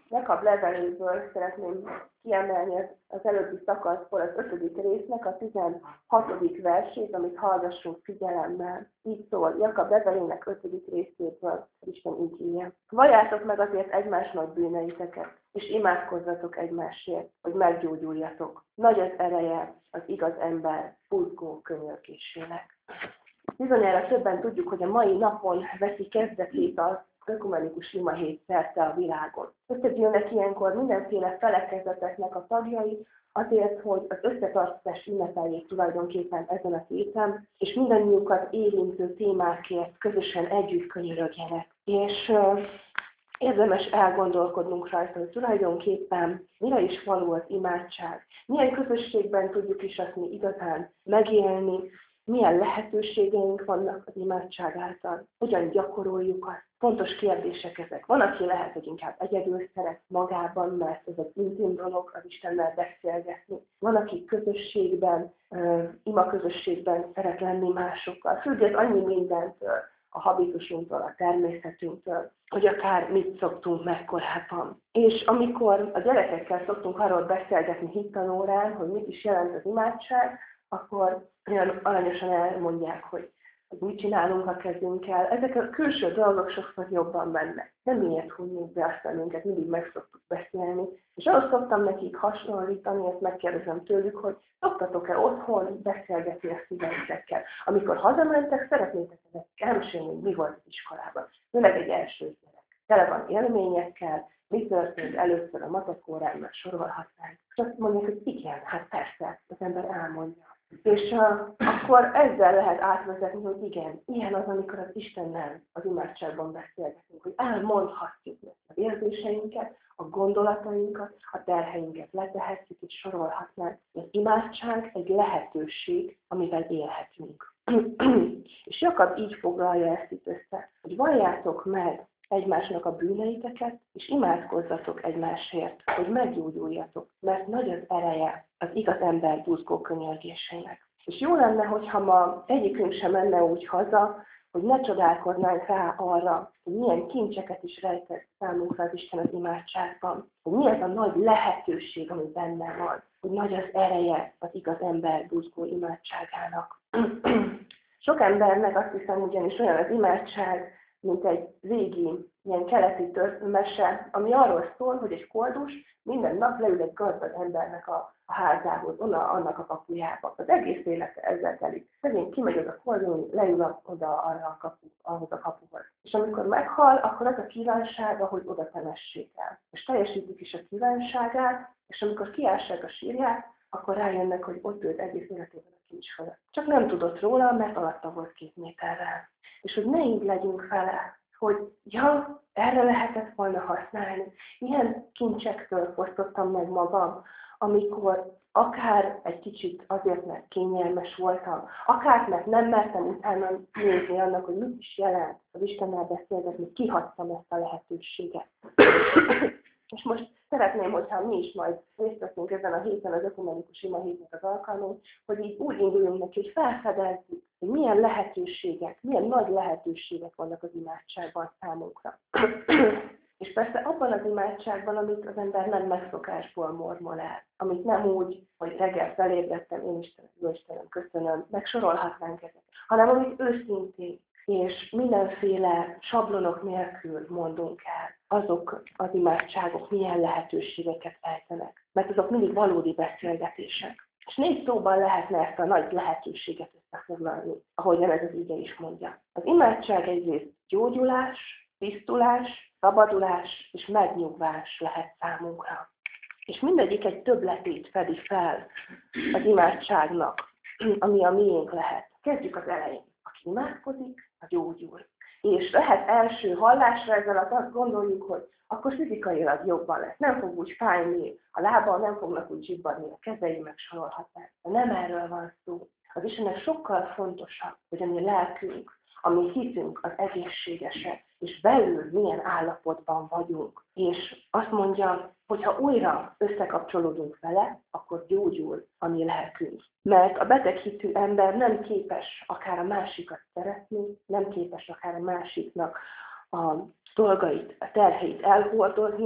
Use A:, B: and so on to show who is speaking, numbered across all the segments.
A: Jakab leveléből szeretném kiemelni az előbbi szakaszból az 5. résznek a 16. versét, amit hallgassunk figyelemmel. Így szól Jakab levelének 5. részéből, Isten így írja. Valljátok meg azért egymásnak bűneiteket, és imádkozzatok egymásért, hogy meggyógyuljatok. Nagy az ereje az igaz ember buzgó könyörgésének. Bizonyára többen tudjuk, hogy a mai napon veszi kezdetét az ökumenikus imahét szerte a világon. Összegyűlnek ilyenkor mindenféle felekezeteknek a tagjai, azért, hogy az összetartozás ünnepeljék tulajdonképpen ezen a héten, és mindannyiukat érintő témákért közösen együtt könyörögjenek. És érdemes elgondolkodnunk rajta, hogy tulajdonképpen mire is való az imádság, milyen közösségben tudjuk is azt mi igazán megélni, milyen lehetőségeink vannak az imádság által, hogyan gyakoroljuk azt. Fontos kérdések ezek. Van, aki lehet, hogy inkább egyedül szeret magában, mert ez egy intim dolog az Istennel beszélgetni. Van, aki közösségben, imaközösségben szeret lenni másokkal. Függ ez annyi mindentől, a habitusunktól, a természetünktől, hogy akár mit szoktunk meg korábban. És amikor a gyerekekkel szoktunk arról beszélgetni hittanórán, hogy mit is jelent az imádság, akkor olyan aranyosan elmondják, hogy mit csinálunk a kezünkkel. Ezek a külső dolgok sokszor jobban mennek. Nem miért hunjuk be azt, minket mindig meg szoktuk beszélni. És ahhoz szoktam nekik hasonlítani, ezt megkérdezem tőlük, hogy szoktatok-e otthon beszélgetni a szíveitekkel. Amikor hazamentek, szeretnétek elmesélni, hogy mi volt az iskolában. Főleg egy első gyerek. Tele van élményekkel, mi történt először a matekórán, meg sorolhatnánk. És azt mondják, hogy igen, hát persze, az ember elmondja. És akkor ezzel lehet átvezetni, hogy igen, ilyen az, amikor az Istennel az imádságban beszélgetünk, hogy elmondhatjuk az érzéseinket, a gondolatainkat, a terheinket letehetjük és sorolhatnánk. Az imádság egy lehetőség, amivel élhetünk. És Jakab így foglalja ezt itt össze, hogy valljátok meg egymásnak a bűneiteket, és imádkozzatok egymásért, hogy meggyógyuljatok, mert nagy az ereje az igaz ember buzgó könyörgéseinek. És jó lenne, hogyha ma egyikünk sem menne úgy haza, hogy ne csodálkoznánk rá arra, hogy milyen kincseket is rejtett számunkra az Isten az imádságban, hogy mi az a nagy lehetőség, ami benne van, hogy nagy az ereje az igaz ember buzgó imádságának. Sok embernek azt hiszem ugyanis olyan az imádság, mint egy régi, ilyen keleti mese, ami arról szól, hogy egy koldus minden nap leül egy gazdag embernek a házához, annak a kapujába. Az egész élete ezzel telik. Szegény kimegy az a koldus, leül oda arra ahhoz a kapuhoz. És amikor meghal, akkor az a kívánsága, hogy oda temessék el. És teljesítik is a kívánságát, és amikor kiássák a sírját, akkor rájönnek, hogy ott ült egész életében a kincs fölött. Csak nem tudott róla, mert alatta volt 2 méterrel. És hogy ne így legyünk vele, hogy ja, erre lehetett volna használni. Milyen kincsektől fosztottam meg magam, amikor akár egy kicsit azért, mert kényelmes voltam, akár mert nem mertem utána nézni annak, hogy mit is jelent az Istennel beszélgetni, kihagytam ezt a lehetőséget. És most szeretném, hogyha mi is majd részt veszünk ezen a héten, az ökumenikus imahétnek az alkalmon, hogy így úgy induljunk neki, hogy felfedezzük, hogy milyen lehetőségek, milyen nagy lehetőségek vannak az imádságban számunkra. És persze abban az imádságban, amit az ember nem megszokásból mormol el, amit nem úgy, hogy reggel felébredtem, én Istenem, köszönöm, megsorolhatnánk ezeket, hanem amit őszintén és mindenféle sablonok nélkül mondunk el, azok az imádságok milyen lehetőségeket rejtenek, mert azok mindig valódi beszélgetések. És 4 szóban lehetne ezt a nagy lehetőséget összefoglalni, ahogyan ez az ige is mondja. Az imádság egyrészt gyógyulás, tisztulás, szabadulás és megnyugvás lehet számunkra. És mindegyik egy többletét fedi fel az imádságnak, ami a miénk lehet. Kezdjük az elején. Aki imádkozik, a gyógyul. És lehet első hallásra ezzel azt gondoljuk, hogy akkor fizikailag jobban lesz. Nem fog úgy fájni a lába, nem fognak úgy zsibbadni a kezei, meg sorolhatnák. De nem erről van szó. Az Istennek sokkal fontosabb, hogy a mi lelkünk, a mi hitünk az egészségesek, és belül milyen állapotban vagyunk. És azt mondja, hogy ha újra összekapcsolódunk vele, akkor gyógyul a mi lelkünk. Mert a beteghitű ember nem képes akár a másikat szeretni, nem képes akár a másiknak a dolgait, a terheit elhordozni,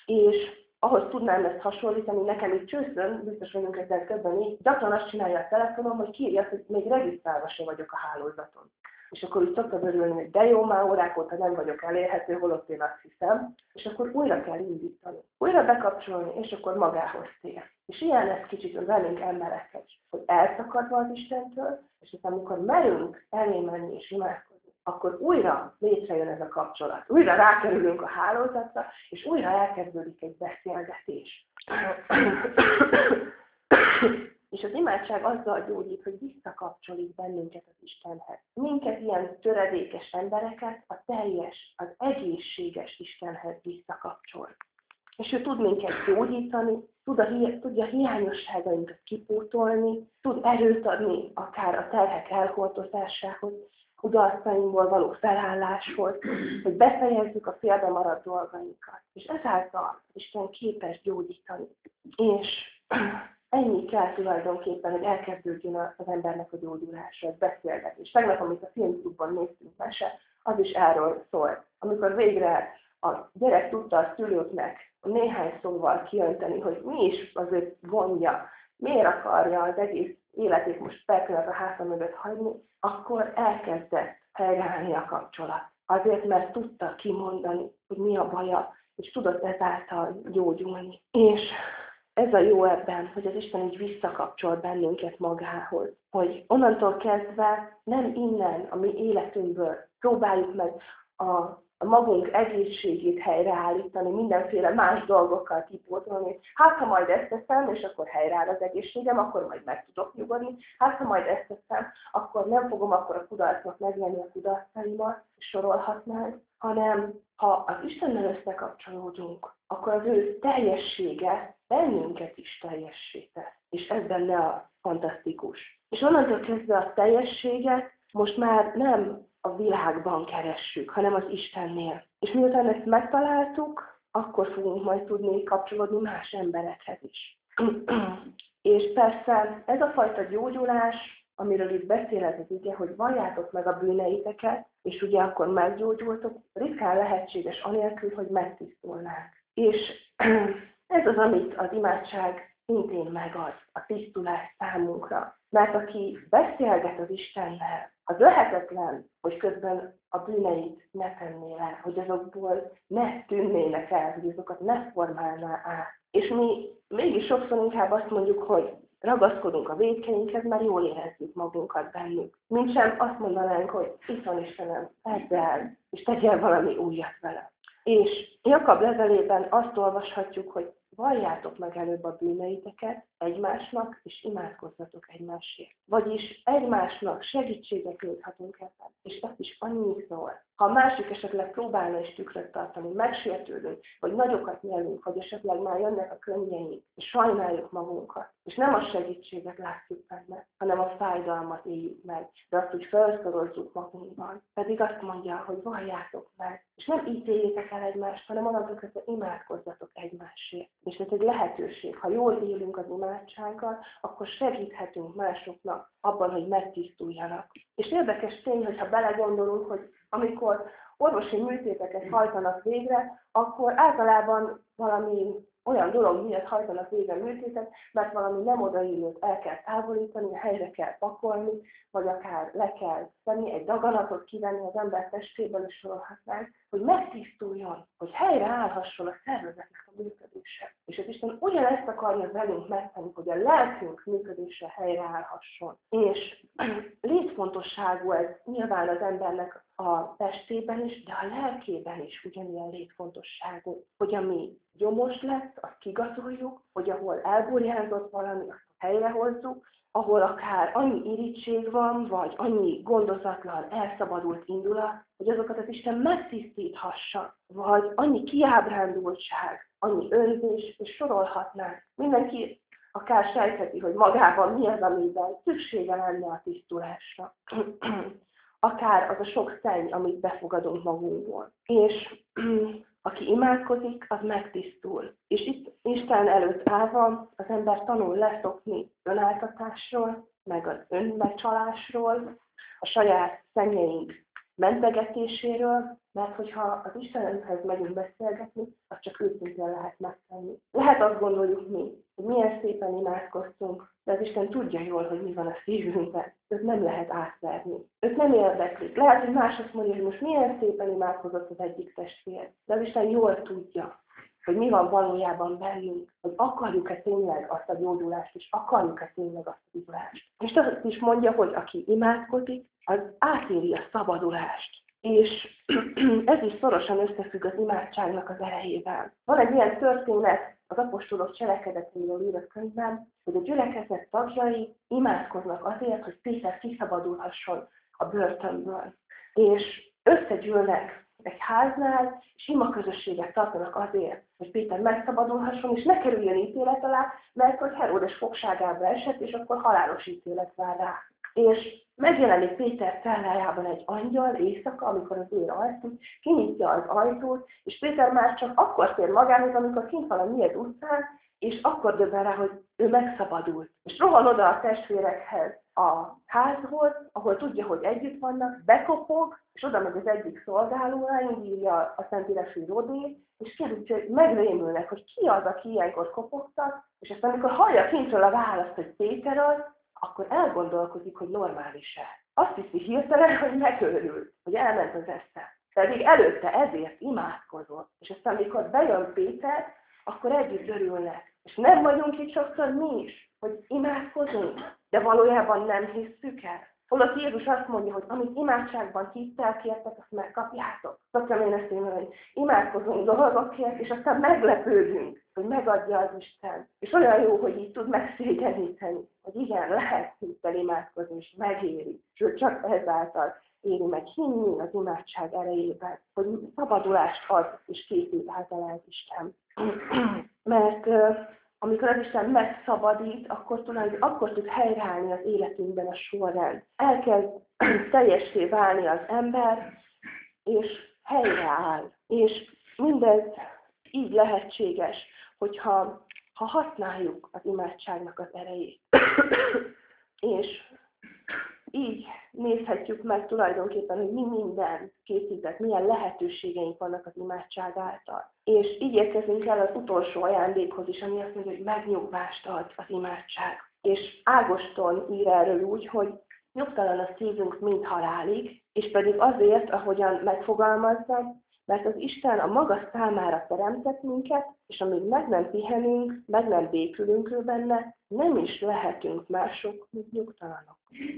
A: És ahhoz tudnám ezt hasonlítani, nekem itt csőszön, biztos vagyunk ezzel többen így, gyakran azt csinálja a telefonom, hogy kiírja, hogy még regisztrálva se vagyok a hálózaton. És akkor úgy szoktam örülni, hogy de jó, már órák óta nem vagyok elérhető, holott én azt hiszem, és akkor újra kell indítani. Újra bekapcsolni, és akkor magához tér. És ilyen lesz kicsit velünk emberekkel, hogy elszakadva az Istentől, és aztán amikor merünk elé menni és imádkozni, akkor újra létrejön ez a kapcsolat. Újra rákerülünk a hálózatra, és újra elkezdődik egy beszélgetés. És az imádság azzal gyógyít, hogy visszakapcsolít bennünket az Istenhez. Minket ilyen töredékes embereket a teljes, az egészséges Istenhez visszakapcsol. És ő tud minket gyógyítani, tudja hiányosságainkat kipótolni, tud erőt adni akár a terhek elhordozásához, kudarcainkból való felálláshoz, hogy befejezzük a félbe maradt dolgainkat. És ezáltal Isten képes gyógyítani. És ennyi kell tulajdonképpen, hogy elkezdődjön az embernek a gyógyulása, egy beszélgetés. Tegnap, amit a filmklubban néztünk mese, az is erről szólt. Amikor végre a gyerek tudta a szülőknek néhány szóval kiönteni, hogy mi is az ő gondja, miért akarja az egész életét most perkülön a háta mögött hagyni, akkor elkezdett helyreállni a kapcsolat. Azért, mert tudta kimondani, hogy mi a baja, és tudott ezáltal gyógyulni. És ez a jó ebben, hogy az Isten így visszakapcsol bennünket magához. Hogy onnantól kezdve nem innen, a mi életünkből próbáljuk meg a magunk egészségét helyreállítani, mindenféle más dolgokkal kipótolni. Hát, ha majd ezt teszem, és akkor helyreáll az egészségem, akkor majd meg tudok nyugodni. Hát, ha majd ezt teszem, akkor nem fogom akkor a kudarcot megélni a kudarcaimat, és sorolhatnánk, hanem ha az Istennel összekapcsolódunk, akkor az ő teljessége bennünket is teljessé tesz. És ez benne a fantasztikus. És onnantól kezdve a teljességet most már nem a világban keressük, hanem az Istennél. És miután ezt megtaláltuk, akkor fogunk majd tudni kapcsolódni más emberekhez is. És persze ez a fajta gyógyulás, amiről itt beszél ez az ige, hogy valljátok meg a bűneiteket, és ugye akkor meggyógyultok, ritkán lehetséges anélkül, hogy megtisztulnánk. És ez az, amit az imádság szintén megad, a tisztulás számunkra. Mert aki beszélget az Istennel, az lehetetlen, hogy közben a bűneit ne tenné le, hogy azokból ne tűnnének el, hogy azokat ne formálná át. És mi mégis sokszor inkább azt mondjuk, hogy ragaszkodunk a vétkeinkhez, mert jól érezzük magunkat bennük. Mint sem azt mondanánk, hogy itt van Istenem, tedd el, és tegyél valami újat vele. És Jakab levelében azt olvashatjuk, hogy valljátok meg előbb a bűneiteket egymásnak, és imádkozzatok egymásért. Vagyis egymásnak segítséget nyújthatunk ebben. És ezt is annyiszor. Ha a másik esetleg próbálna is tükröt tartani, megsértődünk, vagy nagyokat nyelünk, vagy esetleg már jönnek a könnyeink, és sajnáljuk magunkat, és nem a segítséget látjuk benne, hanem a fájdalmat éljük meg, de azt úgy felszorozzuk magunkban. Pedig azt mondja, hogy valljátok meg, és nem ítéljétek el egymást, hanem onnantól kezdve imádkozzatok egymásért. És ez egy lehetőség. Ha jól élünk az imádsággal, akkor segíthetünk másoknak abban, hogy megtisztuljanak. És érdekes tény, hogyha belegondolunk, hogy amikor orvosi műtéteket hajtanak végre, akkor általában valami olyan dolog miatt hajtanak végre műtétet, mert valami nem odaillőt el kell távolítani, helyre kell pakolni, vagy akár le kell tenni, egy daganatot kivenni az ember testéből, és sorolhatnánk, hogy megtisztuljon, hogy helyre állhasson a szervezetnek a működése. És az Isten ugyanezt akarja velünk megtenni, hogy a lelkünk működése helyre állhasson. És létfontosságú ez nyilván az embernek a testében is, de a lelkében is ugyanilyen létfontosságú, hogy ami gyomos lesz, azt kigazoljuk, hogy ahol elburjánzott valami, azt helyrehozzuk, ahol akár annyi irigység van, vagy annyi gondozatlan, elszabadult indulat, hogy azokat az Isten megtisztíthassa, vagy annyi kiábrándultság, annyi önzés, és sorolhatnánk. Mindenki akár sejtheti, hogy magában mi az, amiben szüksége lenne a tisztulásra. Akár az a sok szenny, amit befogadunk magunkból. És aki imádkozik, az megtisztul. És itt Isten előtt állva az ember tanul leszokni önáltatásról, meg az önmegcsalásról, a saját szennyeink mentegetéséről, mert hogyha az Istenhez megyünk beszélgetni, azt csak őszintén lehet megtenni. Lehet azt gondoljuk mi, hogy milyen szépen imádkoztunk, de az Isten tudja jól, hogy mi van a szívünkben. Őt nem lehet átverni. Őt nem érdeklik. Lehet, hogy más azt mondja, hogy most milyen szépen imádkozott az egyik testvér, de az Isten jól tudja, hogy mi van valójában bennünk, hogy akarjuk-e tényleg azt a gyógyulást, és akarjuk-e tényleg azt a gyógyulást. És azt is mondja, hogy aki imádkozik, az átéri a szabadulást. És ez is szorosan összefügg az imádságnak az erejével. Van egy ilyen történet az apostolok cselekedetéről írott könyvben, hogy a gyülekezet tagjai imádkoznak azért, hogy Péter kiszabadulhasson a börtönből. És összegyűlnek egy háznál, és imaközösséget tartanak azért, hogy Péter megszabadulhasson, és ne kerüljön ítélet alá, mert hogy Heródes fogságába esett, és akkor halálos ítélet vár rá. És megjelenik Péter cellájában egy angyal éjszaka, amikor az őr alszik, kinyitja az ajtót, és Péter már csak akkor tér magához, amikor kint van a Nyílt utcán, és akkor döbben rá, hogy ő megszabadult. És rohan oda a testvérekhez a házhoz, ahol tudja, hogy együtt vannak, bekopog, és oda megy az egyik szolgálóra, indírja a Szentírású Rodé, és kérdezi, hogy megrémülnek, hogy ki az, aki ilyenkor kopogtak, és aztán amikor hallja kintről a választ, hogy Péter az, akkor elgondolkozik, hogy normális-e. Azt hiszi hirtelen, hogy megőrült, hogy elment az esze. Pedig előtte ezért imádkozott. És aztán, amikor bejön Péter, akkor együtt örülnek. És nem vagyunk itt sokszor mi is, hogy imádkozunk, de valójában nem hisszük el. Holott Jézus azt mondja, hogy amit imádságban hittel kértek, azt megkapjátok. Szoktam én ezt mondani, hogy imádkozunk dolgokért, és aztán meglepődünk, hogy megadja az Isten. És olyan jó, hogy így tud megszégyeníteni, hogy igen, lehet hittel imádkozni, és megéri. Sőt, csak ezáltal éri meg hinni az imádság erejében, hogy szabadulást ad, és készít általán az Isten. Mert amikor az Isten megszabadít, akkor tud helyreállni az életünkben a sorrend. Elkezd teljessé válni az ember, és helyreáll. És mindez így lehetséges, hogyha használjuk az imádságnak az erejét. És így nézhetjük meg tulajdonképpen, hogy mi minden készített, milyen lehetőségeink vannak az imádság által. És így érkezünk el az utolsó ajándékhoz is, ami azt mondja, hogy megnyugvást ad az imádság. És Ágoston ír erről úgy, hogy nyugtalan a szívünk, mint halálig, és pedig azért, ahogyan megfogalmazza, mert az Isten a maga számára teremtett minket, és amíg meg nem pihenünk, meg nem békülünk ő benne, nem is lehetünk mások, mint nyugtalanok.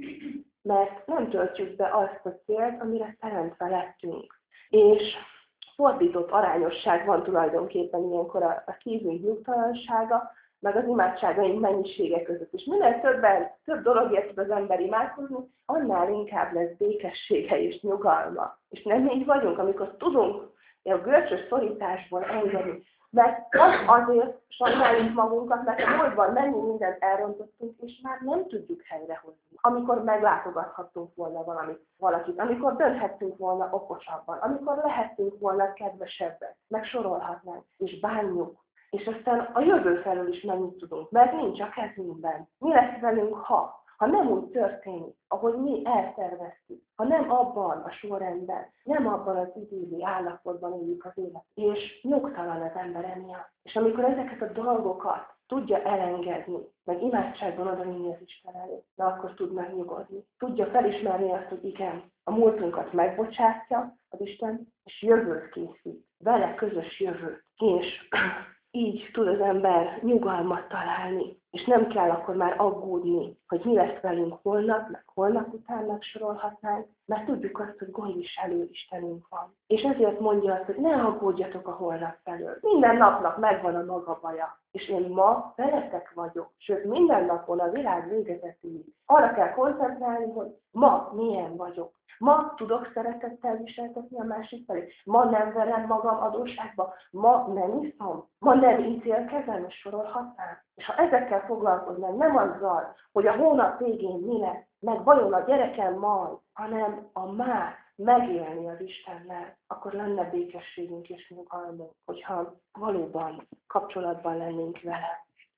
A: Mert nem töltjük be azt a célt, amire teremtve lettünk. És fordított arányosság van tulajdonképpen ilyenkor a szívünk nyugtalansága, meg az imádságaink mennyisége között. És minél több dologért tud az ember imádkozni, annál inkább lesz békessége és nyugalma. És nem így vagyunk, amikor tudunk a görcsös szorításból engedni. Mert azért sajnáljuk magunkat, mert a múltban mennyi mindent elrontottunk, és már nem tudjuk helyrehozni. Amikor meglátogathattunk volna valakit, amikor dönthettünk volna okosabban, amikor lehettünk volna kedvesebbek, meg sorolhatnánk, és bánjuk. És aztán a jövő felől is mennyit tudunk, mert nincs a kezünkben. Mi lesz velünk, ha nem úgy történik, ahogy mi elterveztük, ha nem abban a sorrendben, nem abban az idilli állapotban éljük az élet, és nyugtalan az ember emiatt. És amikor ezeket a dolgokat tudja elengedni, meg imádságban odavinni az Isten elé, na akkor tud megnyugodni. Tudja felismerni azt, hogy igen, a múltunkat megbocsátja az Isten, és jövőt készít, vele közös jövőt. És így tud az ember nyugalmat találni, és nem kell akkor már aggódni, hogy mi lesz velünk holnap, meg holnap után megsorolhatnánk, mert tudjuk azt, hogy gondviselő Istenünk van. És ezért mondja azt, hogy ne aggódjatok a holnap felől. Minden napnak megvan a maga baja, és én ma veletek vagyok, sőt minden napon a világ végezetéig. Arra kell koncentrálni, hogy ma milyen vagyok. Ma tudok szeretettel viseltetni a másik felé. Ma nem verem magam adósságba. Ma nem iszom. Ma nem ítélkezem, és sorolhatnám. És ha ezekkel foglalkoznám, nem azzal, hogy a hónap végén mi lesz, meg vajon a gyerekem majd, hanem a már megélni az Istennel, akkor lenne békességünk és nyugalmunk, hogyha valóban kapcsolatban lennénk vele.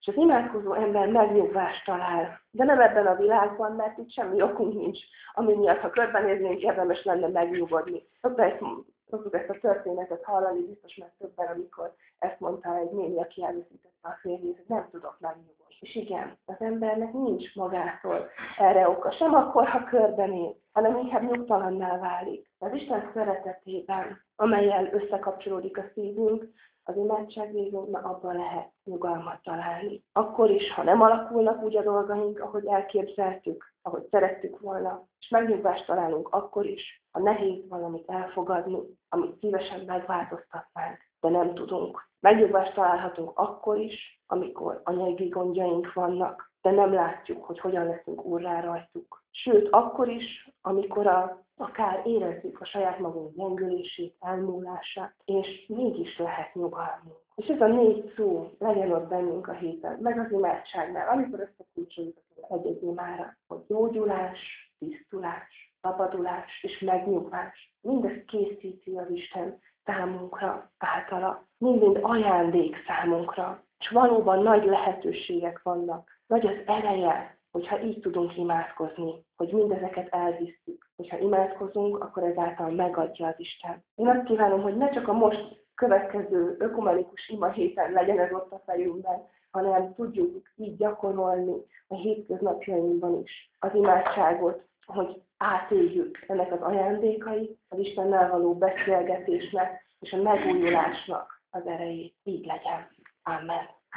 A: És az imádkozó ember megnyugvást talál. De nem ebben a világban, mert itt semmi okunk nincs, ami miatt, ha körbenéznénk, érdemes lenne megnyugodni. Szoktuk ezt a történetet hallani, biztos már többen, amikor ezt mondta egy néni, aki elveszítette a férjét, hogy nem tudok megnyugodni. És igen, az embernek nincs magától erre oka, sem akkor, ha körbenéz, hanem inkább nyugtalanná válik. Az Isten szeretetében, amellyel összekapcsolódik a szívünk, az imádság révén abban lehet nyugalmat találni. Akkor is, ha nem alakulnak úgy a dolgaink, ahogy elképzeltük, ahogy szerettük volna, és megnyugvást találunk akkor is, ha nehéz valamit elfogadni, amit szívesen megváltoztatnánk, de nem tudunk. Megnyugvást találhatunk akkor is, amikor anyagi gondjaink vannak, de nem látjuk, hogy hogyan leszünk úrrá rajtuk. Sőt, akkor is, amikor akár érezzük a saját magunk gyengülését, elmúlását, és mégis lehet nyugalmunk. És ez a 4 szó legyen ott bennünk a héten, meg az imádságnál, amikor összekulcsoljuk egy-egy imára, hogy gyógyulás, tisztulás, szabadulás és megnyugvás. Mindezt készíti az Isten számunkra, általa. Mind ajándék számunkra. És valóban nagy lehetőségek vannak. Nagy az ereje, hogyha így tudunk imádkozni, hogy mindezeket elvisszük. Hogyha imádkozunk, akkor ezáltal megadja az Isten. Én azt kívánom, hogy ne csak a most következő ökumenikus ima héten legyen ez ott a fejünkben, hanem tudjuk így gyakorolni a hétköznapjainkban is az imádságot, hogy átéljük ennek az ajándékait, az Istennel való beszélgetésnek és a megújulásnak az erejét. Így legyen. Amen.